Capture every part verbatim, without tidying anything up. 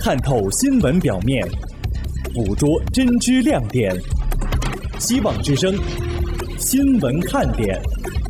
探透新闻表面，捕捉真知亮点。希望之声，新闻看点。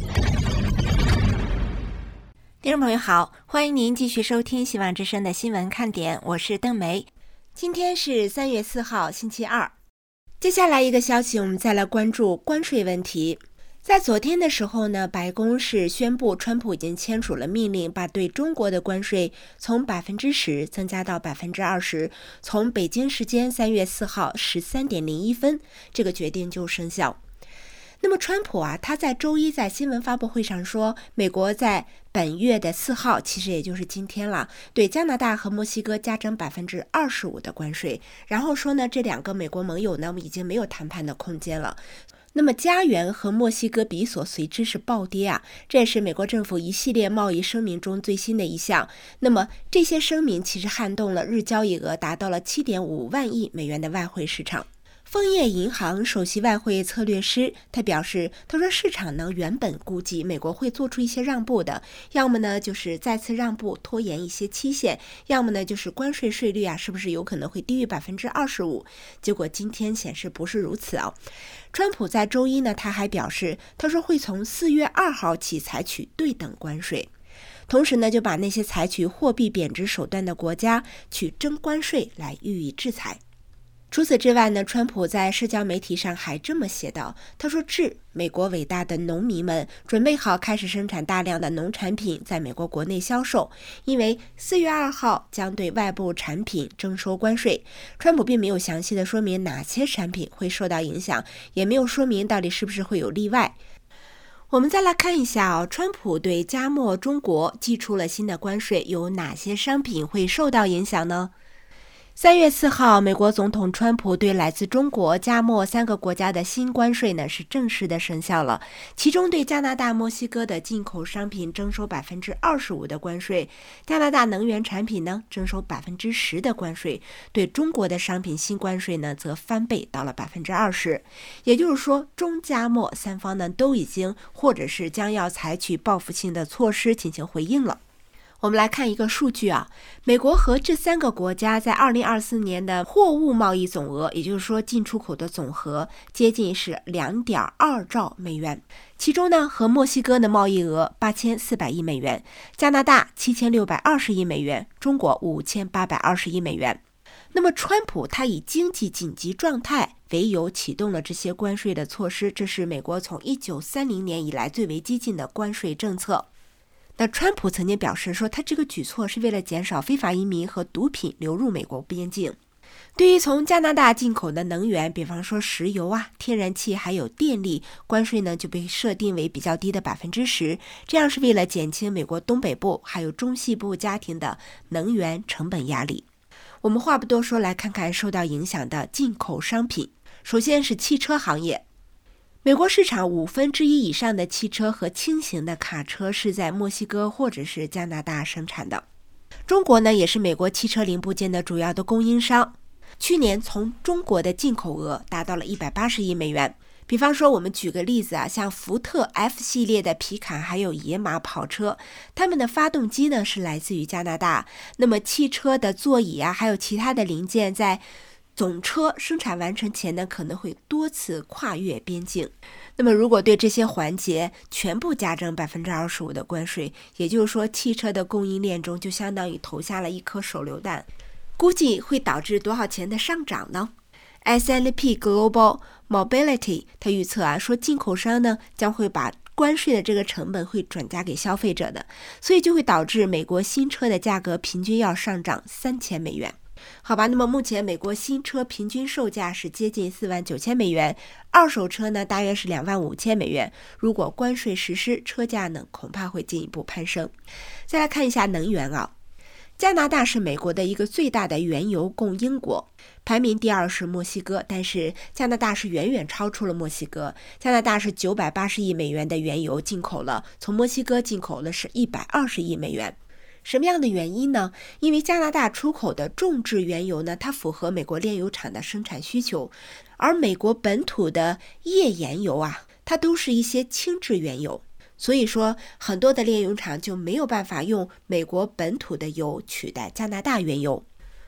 听众朋友好，欢迎您继续收听希望之声的新闻看点，我是邓梅。今天是三月四号，星期二。接下来一个消息，我们再来关注关税问题。在昨天的时候呢，白宫是宣布川普已经签署了命令，把对中国的关税从百分之十增加到百分之二十，从北京时间三月四号十三点零一分，这个决定就生效。那么川普啊，他在周一在新闻发布会上说，美国在本月的四号，其实也就是今天了，对加拿大和墨西哥加征百分之二十五的关税，然后说呢，这两个美国盟友呢已经没有谈判的空间了。那么加元和墨西哥比索随之是暴跌啊，这也是美国政府一系列贸易声明中最新的一项。那么这些声明其实撼动了日交易额达到了 七点五万亿美元的外汇市场。枫叶银行首席外汇策略师他表示，他说市场呢原本估计美国会做出一些让步的，要么呢就是再次让步拖延一些期限，要么呢就是关税税率啊是不是有可能会低于百分之二十五？结果今天显示不是如此啊。川普在周一呢他还表示，他说会从四月二号起采取对等关税，同时呢就把那些采取货币贬值手段的国家去征关税来予以制裁。除此之外呢，川普在社交媒体上还这么写道，他说致美国伟大的农民们，准备好开始生产大量的农产品在美国国内销售，因为四月二号将对外部产品征收关税。川普并没有详细的说明哪些产品会受到影响，也没有说明到底是不是会有例外。我们再来看一下哦，川普对加墨中国寄出了新的关税，有哪些商品会受到影响呢？三月四号，美国总统川普对来自中国、加墨三个国家的新关税呢是正式的生效了。其中对加拿大、墨西哥的进口商品征收百分之二十五的关税，加拿大能源产品呢征收百分之十的关税，对中国的商品新关税呢则翻倍到了百分之二十。也就是说，中加墨三方呢都已经或者是将要采取报复性的措施进行回应了。我们来看一个数据啊，美国和这三个国家在二零二四年的货物贸易总额，也就是说进出口的总和接近是 两点二兆美元。其中呢，和墨西哥的贸易额八千四百亿美元，加拿大七千六百二十亿美元，中国五千八百二十亿美元。那么川普他以经济紧急状态为由启动了这些关税的措施，这是美国从一九三零年以来最为激进的关税政策。那川普曾经表示说，他这个举措是为了减少非法移民和毒品流入美国边境。对于从加拿大进口的能源，比方说石油啊、天然气还有电力，关税呢就被设定为比较低的百分之十，这样是为了减轻美国东北部还有中西部家庭的能源成本压力。我们话不多说，来看看受到影响的进口商品。首先是汽车行业。美国市场五分之一以上的汽车和轻型的卡车是在墨西哥或者是加拿大生产的。中国呢，也是美国汽车零部件的主要的供应商。去年从中国的进口额达到了一百八十亿美元。比方说，我们举个例子啊，像福特 F 系列的皮卡还有野马跑车，它们的发动机呢是来自于加拿大。那么汽车的座椅啊，还有其他的零件在总车生产完成前呢，可能会多次跨越边境。那么如果对这些环节全部加征百分之二十五的关税，也就是说汽车的供应链中就相当于投下了一颗手榴弹，估计会导致多少钱的上涨呢？ S and P Global Mobility 它预测啊，说进口商呢将会把关税的这个成本会转嫁给消费者的，所以就会导致美国新车的价格平均要上涨三千美元。好吧，那么目前美国新车平均售价是接近四万九千美元，二手车呢大约是两万五千美元。如果关税实施，车价呢恐怕会进一步攀升。再来看一下能源啊，加拿大是美国的一个最大的原油供应国，排名第二是墨西哥，但是加拿大是远远超出了墨西哥。加拿大是九百八十亿美元的原油进口了，从墨西哥进口了是一百二十亿美元。什么样的原因呢？因为加拿大出口的重质原油呢，它符合美国炼油厂的生产需求，而美国本土的页岩油啊，它都是一些轻质原油，所以说很多的炼油厂就没有办法用美国本土的油取代加拿大原油。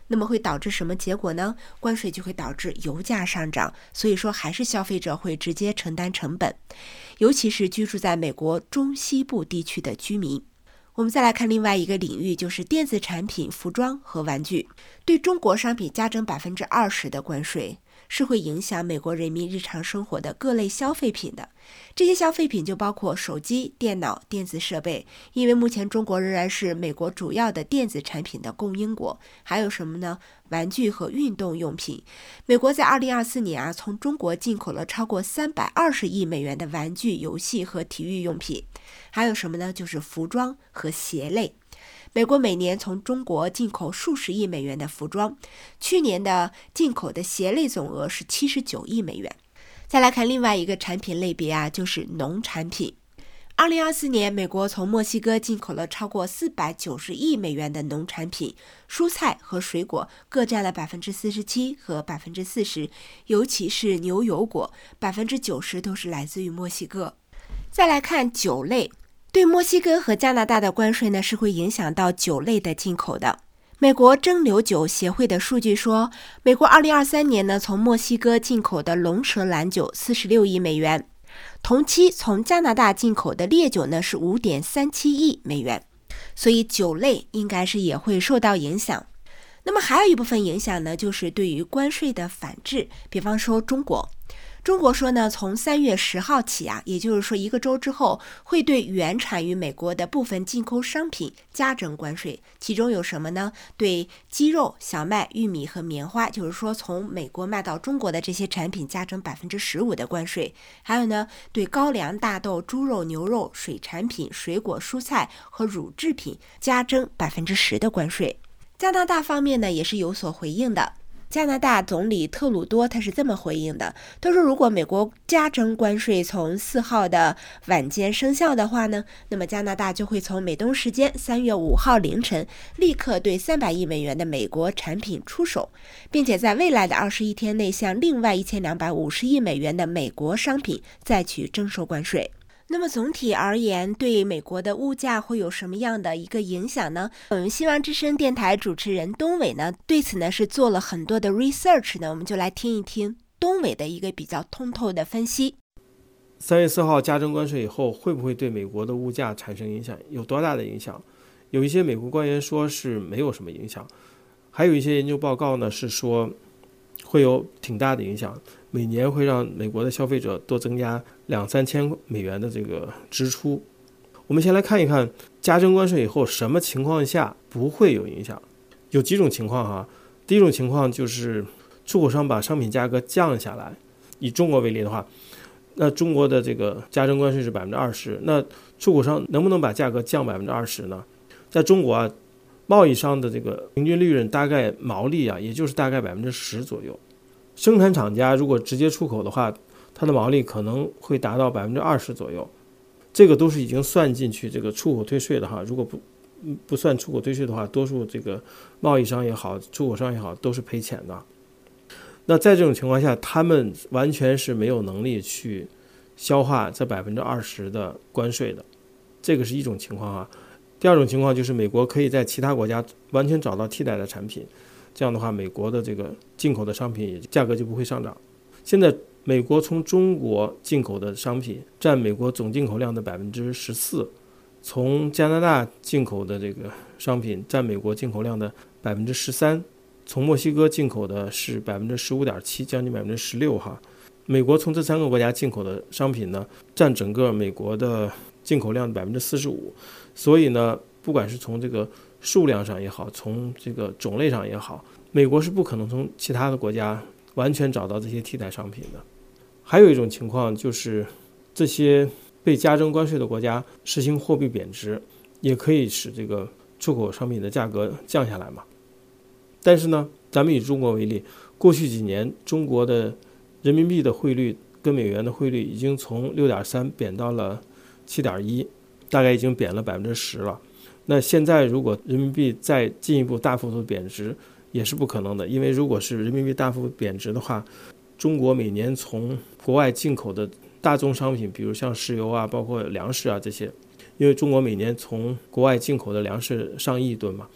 那么会导致什么结果呢？关税就会导致油价上涨，所以说还是消费者会直接承担成本，尤其是居住在美国中西部地区的居民。我们再来看另外一个领域，就是电子产品、服装和玩具。对中国商品加征百分之二十的关税，是会影响美国人民日常生活的各类消费品的。这些消费品就包括手机、电脑、电子设备，因为目前中国仍然是美国主要的电子产品的供应国。还有什么呢？玩具和运动用品。美国在二零二四年啊，从中国进口了超过三百二十亿美元的玩具、游戏和体育用品。还有什么呢？就是服装和鞋类。美国每年从中国进口数十亿美元的服装，去年的进口的鞋类总额是七十九亿美元。再来看另外一个产品类别啊，就是农产品。二零二四年，美国从墨西哥进口了超过四百九十亿美元的农产品，蔬菜和水果各占了百分之四十七和百分之四十，尤其是牛油果，百分之九十都是来自于墨西哥。再来看酒类。对墨西哥和加拿大的关税呢，是会影响到酒类的进口的。美国蒸馏酒协会的数据说，美国二零二三年呢，从墨西哥进口的龙舌兰酒四十六亿美元，同期从加拿大进口的烈酒呢是五点三七亿美元，所以酒类应该是也会受到影响。那么还有一部分影响呢，就是对于关税的反制，比方说中国。中国说呢，从三月十号起啊，也就是说一个周之后，会对原产于美国的部分进口商品加征关税。其中有什么呢？对鸡肉、小麦、玉米和棉花，就是说从美国卖到中国的这些产品加征百分之十五的关税。还有呢，对高粱、大豆、猪肉、牛肉、水产品、水果、蔬菜和乳制品加征百分之十的关税。加拿大方面呢，也是有所回应的。加拿大总理特鲁多他是这么回应的，他说如果美国加征关税从四号的晚间生效的话呢，那么加拿大就会从美东时间三月五号凌晨立刻对三百亿美元的美国产品出手，并且在未来的二十一天内向另外一千两百五十亿美元的美国商品再去征收关税。那么总体而言，对美国的物价会有什么样的一个影响呢？我们希望之声电台主持人东伟呢，对此呢是做了很多的 research 呢，我们就来听一听东伟的一个比较通透的分析。 三月四号加征关税以后，会不会对美国的物价产生影响？有多大的影响？有一些美国官员说是没有什么影响，还有一些研究报告呢是说会有挺大的影响，每年会让美国的消费者多增加两三千美元的这个支出。我们先来看一看加征关税以后什么情况下不会有影响。有几种情况哈。第一种情况就是出口商把商品价格降下来。以中国为例的话，那中国的这个加征关税是百分之二十，那出口商能不能把价格降百分之二十呢？在中国啊，贸易商的这个平均利润大概毛利啊，也就是大概百分之十左右。生产厂家如果直接出口的话，它的毛利可能会达到百分之二十左右。这个都是已经算进去这个出口退税的哈。如果不不算出口退税的话，多数这个贸易商也好，出口商也好，都是赔钱的。那在这种情况下，他们完全是没有能力去消化这百分之二十的关税的，这个是一种情况啊。第二种情况就是美国可以在其他国家完全找到替代的产品，这样的话，美国的这个进口的商品价格就不会上涨。现在美国从中国进口的商品占美国总进口量的百分之十四，从加拿大进口的这个商品占美国进口量的百分之十三，从墨西哥进口的是百分之十五点七，将近百分之十六哈。美国从这三个国家进口的商品呢，占整个美国的进口量的百分之四十五。所以呢，不管是从这个数量上也好，从这个种类上也好，美国是不可能从其他的国家完全找到这些替代商品的。还有一种情况就是这些被加征关税的国家实行货币贬值，也可以使这个出口商品的价格降下来嘛。但是呢，咱们以中国为例，过去几年中国的人民币的汇率跟美元的汇率已经从 六点三 贬到了 七点一， 大概已经贬了百分之十了。那现在如果人民币再进一步大幅度贬值也是不可能的，因为如果是人民币大幅度贬值的话，中国每年从国外进口的大宗商品，比如像石油啊，包括粮食啊这些，因为中国每年从国外进口的粮食上亿吨嘛，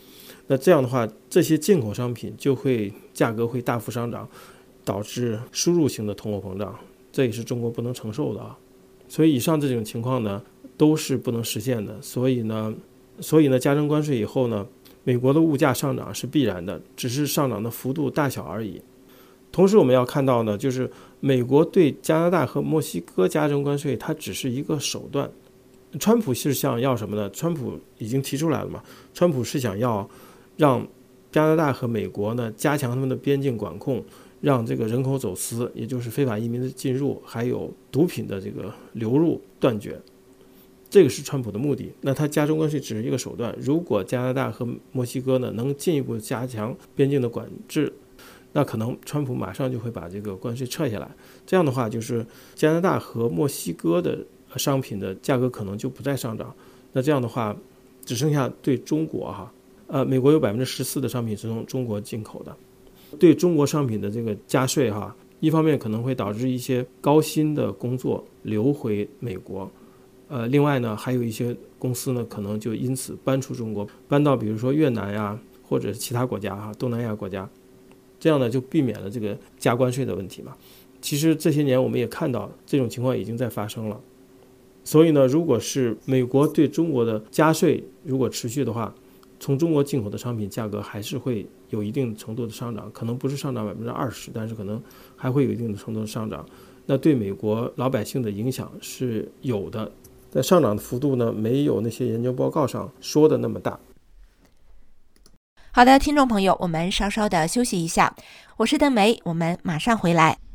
那这样的话，这些进口商品就会价格会大幅上涨，导致输入型的通货膨胀，这也是中国不能承受的啊。所以以上这种情况呢，都是不能实现的。所以呢，所以呢，加征关税以后呢，美国的物价上涨是必然的，只是上涨的幅度大小而已。同时我们要看到呢，就是美国对加拿大和墨西哥加征关税，它只是一个手段。川普是想要什么呢？川普已经提出来了嘛，川普是想要让加拿大和美国呢加强他们的边境管控，让这个人口走私，也就是非法移民的进入，还有毒品的这个流入断绝。这个是川普的目的。那他加征关税只是一个手段。如果加拿大和墨西哥呢能进一步加强边境的管制，那可能川普马上就会把这个关税撤下来。这样的话，就是加拿大和墨西哥的商品的价格可能就不再上涨。那这样的话，只剩下对中国哈，呃，美国有百分之十四的商品是从中国进口的，对中国商品的这个加税哈，一方面可能会导致一些高薪的工作流回美国，呃，另外呢，还有一些公司呢，可能就因此搬出中国，搬到比如说越南呀，或者其他国家哈，东南亚国家。这样呢，就避免了这个加关税的问题嘛。其实这些年我们也看到这种情况已经在发生了。所以呢，如果是美国对中国的加税如果持续的话，从中国进口的商品价格还是会有一定程度的上涨，可能不是上涨百分之二十，但是可能还会有一定的程度的上涨。那对美国老百姓的影响是有的，但上涨的幅度呢，没有那些研究报告上说的那么大。 好的，听众朋友，我们稍稍的休息一下，我是邓梅，我们马上回来。